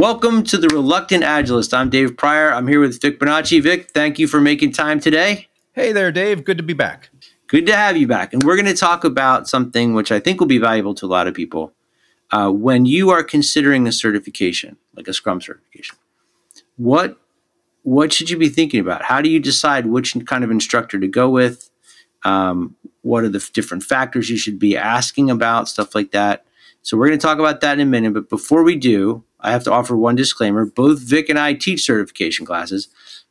Welcome to the Reluctant Agilist. I'm Dave Pryor. I'm here with Vic Bonacci. Vic, thank you for making time today. Hey there, Dave. Good to be back. Good to have you back. And we're going to talk about something which I think will be valuable to a lot of people. When you are considering a certification, like a Scrum certification, what should you be thinking about? How do you decide which kind of instructor to go with? What are the different factors you should be asking about, stuff like that. So we're going to talk about that in a minute. But before we do, I have to offer one disclaimer. Both Vic and I teach certification classes.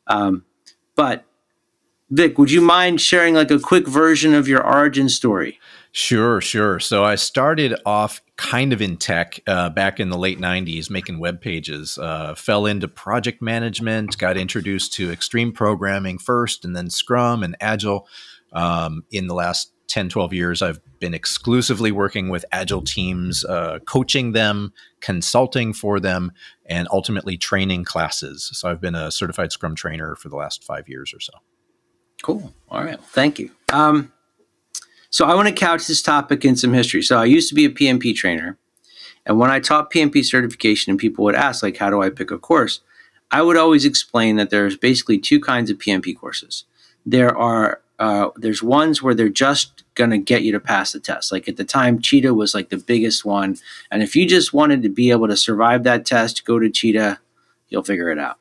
But Vic, would you mind sharing like a quick version of your origin story? Sure. So I started off kind of in tech back in the late 90s, making web pages, fell into project management, got introduced to extreme programming first, and then Scrum and Agile. In the last 10, 12 years, I've been exclusively working with Agile teams, coaching them, consulting for them, and ultimately training classes. So I've been a certified Scrum trainer for the last 5 years or so. Cool. All right. Thank you. So I want to couch this topic in some history. So I used to be a PMP trainer. And when I taught PMP certification and people would ask, like, how do I pick a course? I would always explain that there's basically two kinds of PMP courses. There's ones where they're just going to get you to pass the test. Like at the time, Cheetah was like the biggest one. And if you just wanted to be able to survive that test, go to Cheetah, you'll figure it out.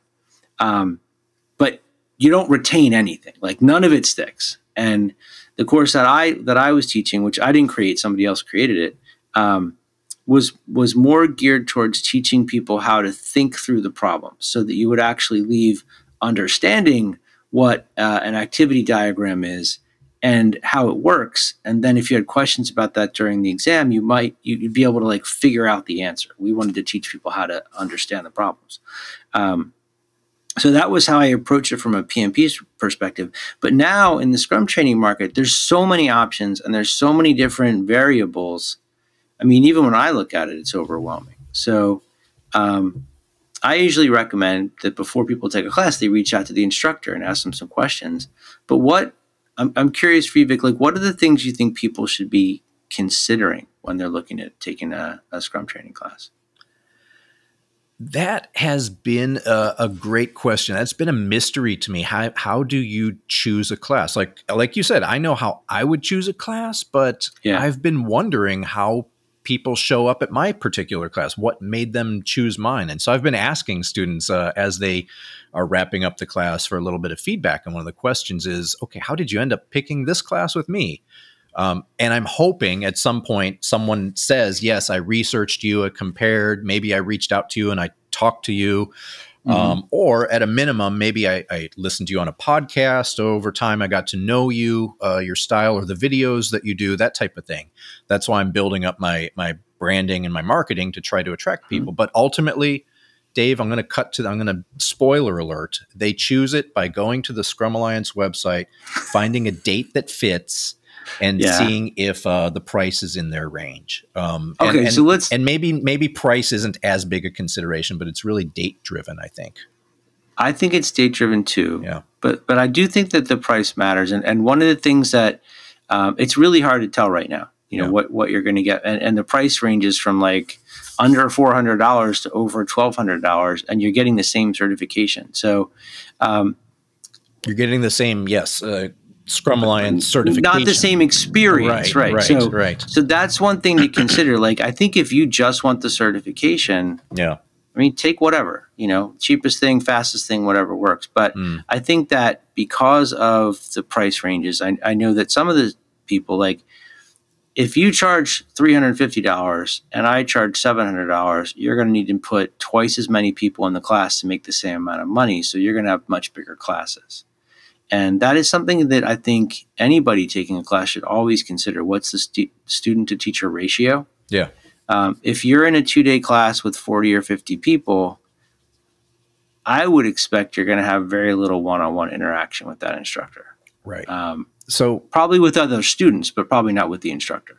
But you don't retain anything. Like none of it sticks. And the course that I was teaching, which I didn't create, somebody else created it, was more geared towards teaching people how to think through the problem so that you would actually leave understanding what an activity diagram is and how it works. And then if you had questions about that during the exam, you'd be able to like figure out the answer. We wanted to teach people how to understand the problems. So that was how I approached it from a PMP perspective. But now in the Scrum training market, there's so many options and there's so many different variables. I mean, even when I look at it, it's overwhelming. So I usually recommend that before people take a class, they reach out to the instructor and ask them some questions. But I'm curious for you, Vic, like what are the things you think people should be considering when they're looking at taking a Scrum training class? That has been a great question. That's been a mystery to me. How do you choose a class? Like you said, I know how I would choose a class, but I've been wondering how people show up at my particular class. What made them choose mine? And so I've been asking students as they are wrapping up the class for a little bit of feedback. And one of the questions is, okay, how did you end up picking this class with me? And I'm hoping at some point someone says, yes, I researched you, I compared, maybe I reached out to you and I talked to you. Or at a minimum, maybe I listened to you on a podcast. Over time, I got to know you, your style or the videos that you do, that type of thing. That's why I'm building up my branding and my marketing to try to attract people. But ultimately, Dave, I'm going to spoiler alert. They choose it by going to the Scrum Alliance website, finding a date that fits, and seeing if the price is in their range. And maybe price isn't as big a consideration, but it's really date driven, I think. I think it's date driven too. Yeah. But I do think that the price matters. And one of the things that it's really hard to tell right now, what you're going to get. And the price ranges from like under $400 to over $1,200, and you're getting the same certification. So you're getting the same, Scrum Alliance certification. Not the same experience, right? So that's one thing to consider. Like, I think if you just want the certification, I mean, take whatever, cheapest thing, fastest thing, whatever works. But I think that because of the price ranges, I know that some of the people, like, if you charge $350 and I charge $700, you're going to need to put twice as many people in the class to make the same amount of money. So you're going to have much bigger classes. And that is something that I think anybody taking a class should always consider. What's the student to teacher ratio? Yeah. If you're in a 2-day class with 40 or 50 people, I would expect you're going to have very little one-on-one interaction with that instructor. Right. So probably with other students, but probably not with the instructor.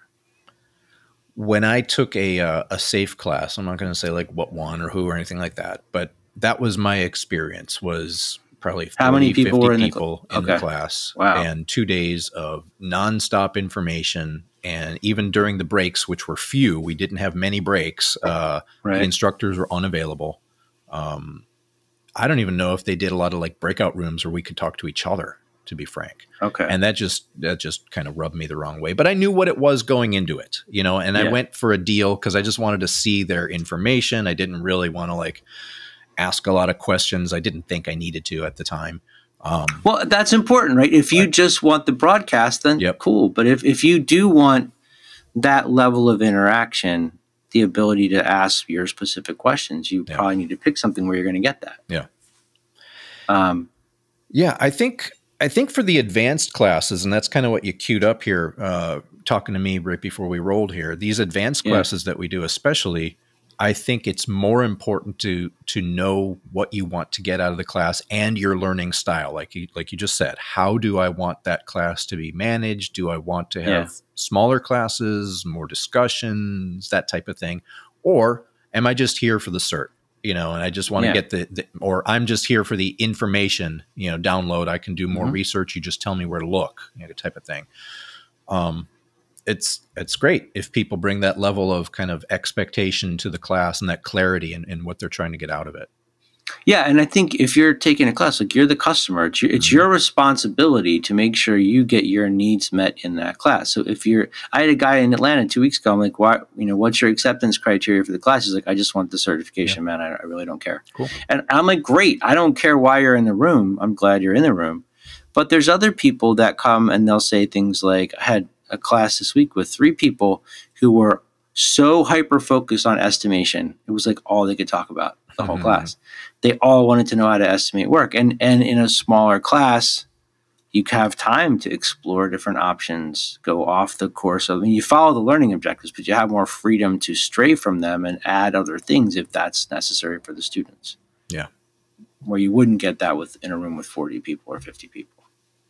When I took a SAFe class, I'm not going to say like what one or who or anything like that, but that was my experience. Was probably 40, how many people 50 were in the class. Wow. And 2 days of nonstop information. And even during the breaks, which were few, we didn't have many breaks. The instructors were unavailable. I don't even know if they did a lot of like breakout rooms where we could talk to each other, to be frank. Okay. And that just kind of rubbed me the wrong way. But I knew what it was going into it, you know, and I went for a deal because I just wanted to see their information. I didn't really want to like ask a lot of questions. I didn't think I needed to at the time. Well, that's important, right? If you just want the broadcast, then cool. But if you do want that level of interaction, the ability to ask your specific questions, you probably need to pick something where you're going to get that. Yeah. I think for the advanced classes, and that's kind of what you queued up here, talking to me right before we rolled here, these advanced classes that we do, especially, I think it's more important to know what you want to get out of the class and your learning style. Like you just said, how do I want that class to be managed? Do I want to have smaller classes, more discussions, that type of thing? Or am I just here for the cert? You know, and I just want to get or I'm just here for the information, you know, download. I can do more research. You just tell me where to look, you know, type of thing. It's great if people bring that level of kind of expectation to the class and that clarity in what they're trying to get out of it. Yeah. And I think if you're taking a class, like you're the customer, it's your responsibility to make sure you get your needs met in that class. So I had a guy in Atlanta 2 weeks ago. I'm like, what's your acceptance criteria for the class? He's like, I just want the certification, man. I really don't care. Cool. And I'm like, great. I don't care why you're in the room. I'm glad you're in the room. But there's other people that come and they'll say things like, I had a class this week with 3 people who were so hyper-focused on estimation. It was like all they could talk about the whole class. They all wanted to know how to estimate work. And in a smaller class, you have time to explore different options, go off the course of, you follow the learning objectives, but you have more freedom to stray from them and add other things if that's necessary for the students. Yeah. Where you wouldn't get that in a room with 40 people or 50 people.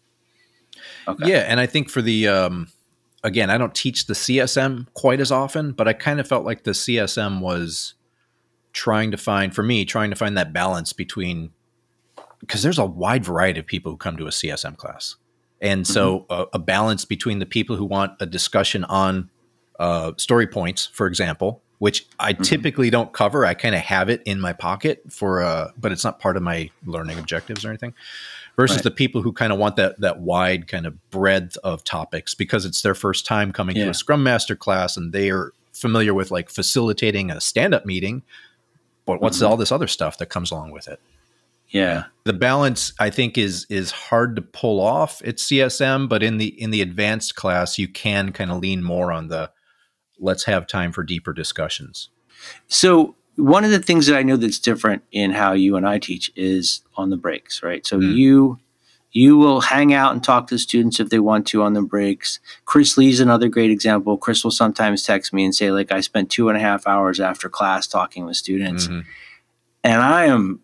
Okay. Yeah. And I think for the, again, I don't teach the CSM quite as often, but I kind of felt like the CSM was trying to find that balance between, because there's a wide variety of people who come to a CSM class. And so a balance between the people who want a discussion on story points, for example, which I typically don't cover. I kind of have it in my pocket but it's not part of my learning objectives or anything. Versus the people who kind of want that wide kind of breadth of topics because it's their first time coming to a Scrum Master class and they are familiar with like facilitating a stand-up meeting, but what's all this other stuff that comes along with it? Yeah. The balance I think is hard to pull off at CSM, but in the advanced class, you can kind of lean more on the let's have time for deeper discussions. So one of the things that I know that's different in how you and I teach is on the breaks, right? So you will hang out and talk to students if they want to on the breaks. Chris Lee's another great example. Chris will sometimes text me and say, like, I spent 2.5 hours after class talking with students. And I am,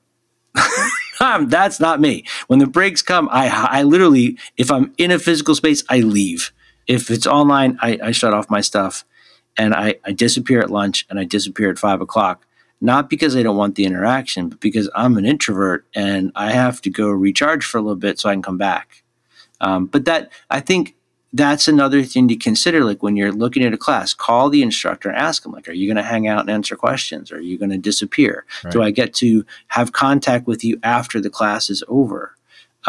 that's not me. When the breaks come, I literally, if I'm in a physical space, I leave. If it's online, I shut off my stuff and I disappear at lunch and I disappear at 5 o'clock. Not because I don't want the interaction, but because I'm an introvert and I have to go recharge for a little bit so I can come back. But I think that's another thing to consider. Like when you're looking at a class, call the instructor and ask them, like, are you going to hang out and answer questions? Are you going to disappear? Right. Do I get to have contact with you after the class is over?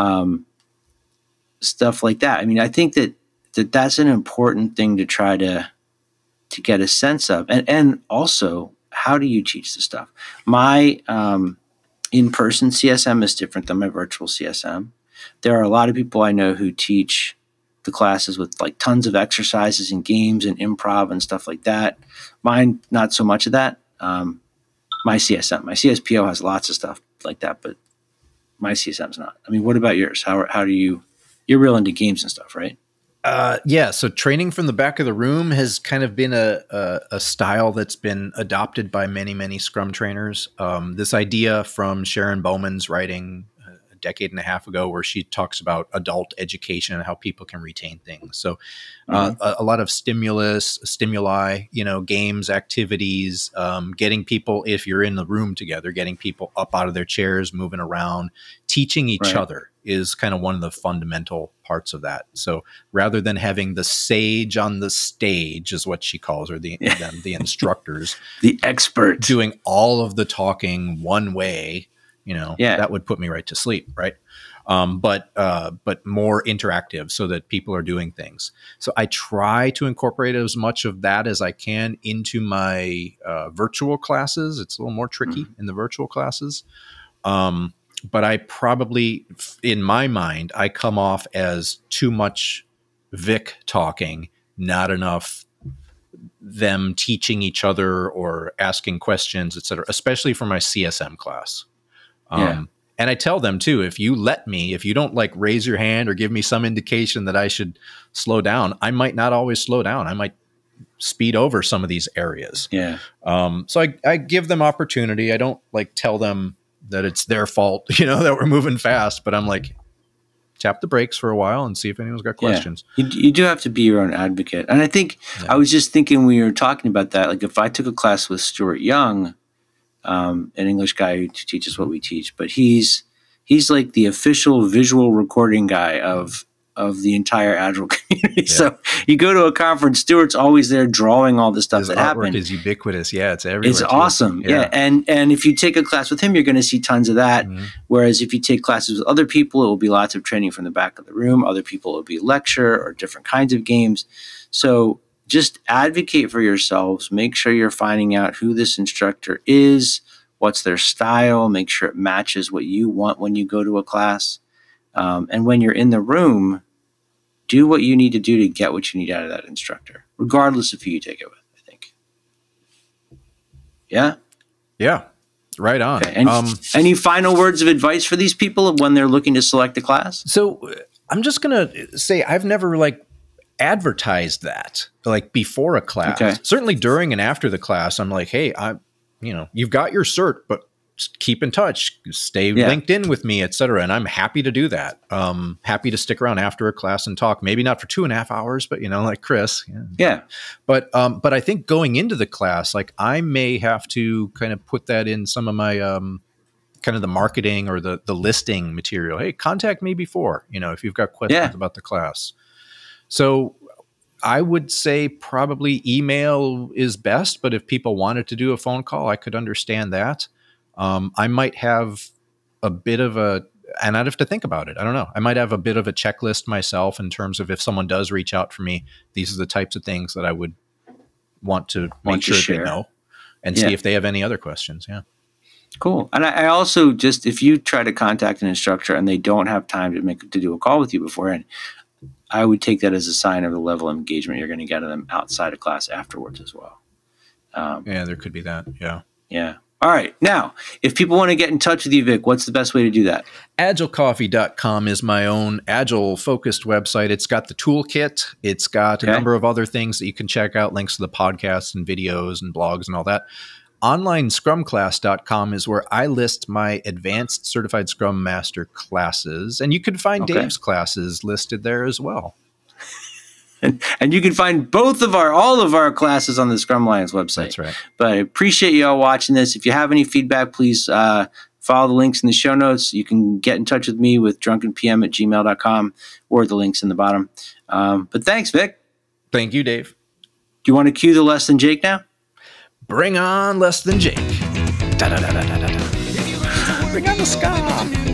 Stuff like that. I mean, I think that's an important thing to try to get a sense of. And also, how do you teach the stuff? My in-person CSM is different than my virtual CSM. There are a lot of people I know who teach the classes with like tons of exercises and games and improv and stuff like that. Mine, not so much of that. My CSPO has lots of stuff like that, but my CSM's not. I mean, what about yours? How do you're real into games and stuff, right? Yeah. So training from the back of the room has kind of been a style that's been adopted by many, many Scrum trainers. This idea from Sharon Bowman's writing a decade and a half ago, where she talks about adult education and how people can retain things. So a lot of stimuli, games, activities, getting people, if you're in the room together, getting people up out of their chairs, moving around, teaching each other is kind of one of the fundamental parts of that. So rather than having the sage on the stage, is what she calls her, the instructors, the expert doing all of the talking one way, that would put me right to sleep, right? But more interactive so that people are doing things. So I try to incorporate as much of that as I can into my virtual classes. It's a little more tricky in the virtual classes. But I probably, in my mind, I come off as too much Vic talking, not enough them teaching each other or asking questions, et cetera, especially for my CSM class. And I tell them too, if you don't like raise your hand or give me some indication that I should slow down, I might not always slow down. I might speed over some of these areas. Yeah. So I give them opportunity. I don't like tell them that it's their fault, that we're moving fast, but I'm like, tap the brakes for a while and see if anyone's got questions. You do have to be your own advocate. And I think I was just thinking when you were talking about that, like if I took a class with Stuart Young, an English guy who teaches what we teach, but he's like the official visual recording guy of the entire Agile community. Yeah. So you go to a conference, Stuart's always there drawing all the stuff His that artwork happened. is ubiquitous. Yeah, it's everywhere. It's awesome. Yeah. And if you take a class with him, you're going to see tons of that. Mm-hmm. Whereas if you take classes with other people, it will be lots of training from the back of the room. Other people, it will be lecture or different kinds of games. So just advocate for yourselves. Make sure you're finding out who this instructor is, what's their style, make sure it matches what you want when you go to a class. And when you're in the room, do what you need to do to get what you need out of that instructor, regardless of who you take it with, I think. Yeah? Yeah. Right on. Okay. And any final words of advice for these people when they're looking to select a class? So I'm just going to say I've never advertised that before a class. Okay. Certainly during and after the class, I'm like, hey, you've got your cert, but keep in touch, stay linked in with me, et cetera. And I'm happy to do that. Happy to stick around after a class and talk, maybe not for 2.5 hours, but like Chris. Yeah. But I think going into the class, I may have to kind of put that in some of my, kind of the marketing or the listing material. Hey, contact me before, if you've got questions about the class. So I would say probably email is best, but if people wanted to do a phone call, I could understand that. I might have a bit of and I'd have to think about it. I don't know. I might have a bit of a checklist myself in terms of if someone does reach out for me, these are the types of things that I would want to make sure they know and see if they have any other questions. Yeah. Cool. And I also if you try to contact an instructor and they don't have time to do a call with you beforehand, I would take that as a sign of the level of engagement you're going to get of them outside of class afterwards as well. There could be that. Yeah. Yeah. All right. Now, if people want to get in touch with you, Vic, what's the best way to do that? AgileCoffee.com is my own Agile-focused website. It's got the toolkit. It's got a number of other things that you can check out, links to the podcasts and videos and blogs and all that. OnlineScrumClass.com is where I list my advanced certified Scrum Master classes, and you can find Dave's classes listed there as well. And you can find all of our classes on the Scrum Alliance website. That's right. But I appreciate you all watching this. If you have any feedback, please follow the links in the show notes. You can get in touch with me with drunkenpm@gmail.com or the links in the bottom. But thanks, Vic. Thank you, Dave. Do you want to cue the Less Than Jake now? Bring on Less Than Jake. Da, da, da, da, da, da. Bring on the ska.